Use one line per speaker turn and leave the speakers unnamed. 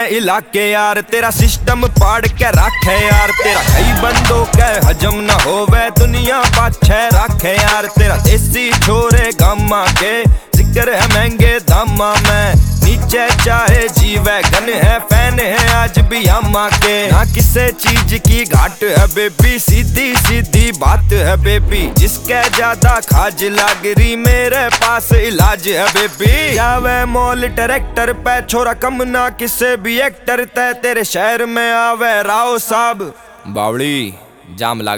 इलाके यार, तेरा सिस्टम पाड़ के रखे यार। तेरा कई बंदों के हजम न होवे, दुनिया पाछे रखे यार। तेरा देसी छोरे गामा के जिक्र है महंगे दामा में। नीचे चाहे जी वैगन है, फैन है आज भी अम्मा के। ना किसी चीज की घाट है बेबी, सीधी सीधी बात है बेबी। जिसके ज्यादा खाज लाग रही, मेरे पास इलाज है बेबी। जावे मॉल ट्रैक्टर पे छोरा कम ना किसे भी एक्टर ते। तेरे शहर में आवे राव साहब, बावड़ी जाम लाग